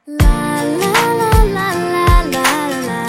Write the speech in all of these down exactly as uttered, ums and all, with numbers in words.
La la la la la la la.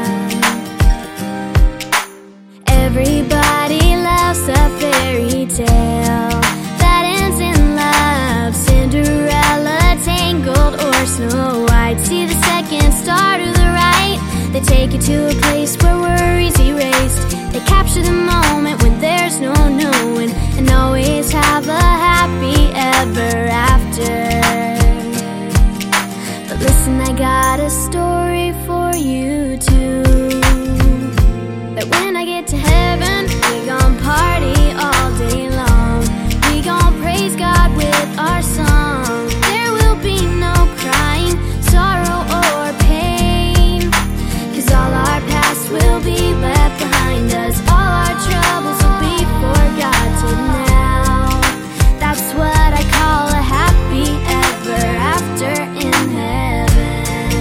Everybody loves a fairy tale that ends in love. Cinderella, Tangled, or Snow White. See the second star to the right. They take you to a place where worries erased. They capture the moment when there's no knowing, and always have a happy ever after. But listen, I got a story for you too. That when I get to heaven, we gon' party all day long. We gon' praise God with our song. There will be no crying, sorrow or pain, 'cause all our past will be left behind us. All our troubles will be forgotten now. That's what I call a happy ever after in heaven.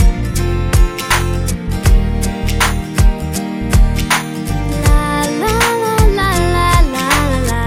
La la la la la la la.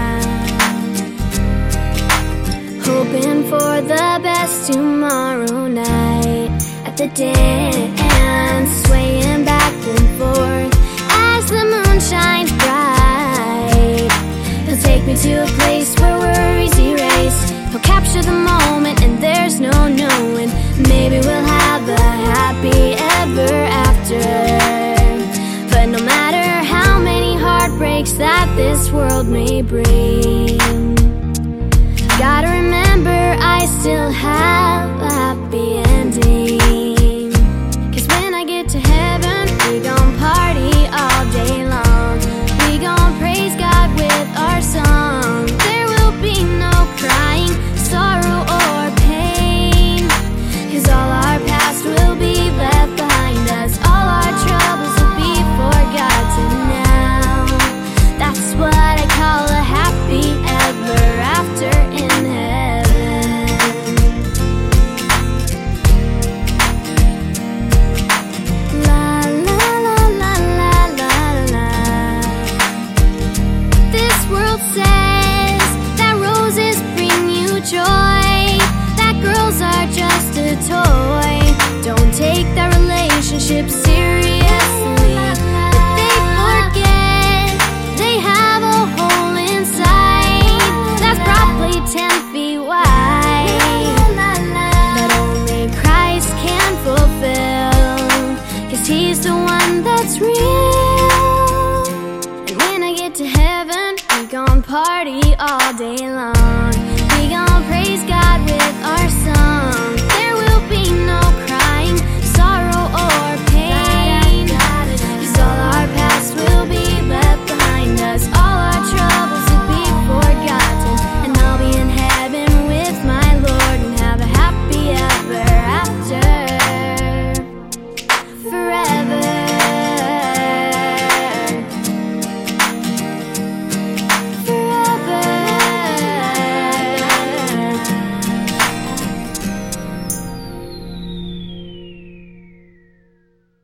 Hoping for the best tomorrow night at the dance, swaying back and forth as the moon shines bright. He'll take me to a place where worries erase. He'll capture the moment and there's no knowing. Maybe we'll have a happy ever after. But no matter how many heartbreaks that this world may bring, gotta remember I still have a happy ending. 'Cause when I get to heaven, we gon' party all day long. We gon' praise God with our song. There will be no crying, sorrow or pain, 'cause all our past will be left behind us. All our troubles will be forgotten now. That's what I call a happy ever after in heaven. La la la la la la la. This world says that roses bring you joy, that girls are just a toy. Don't take that relationship seriously, but they forget they have a hole inside that's probably ten feet wide, that only Christ can fulfill, 'cause he's the one that's real. And when I get to heaven, we gon' party all day long.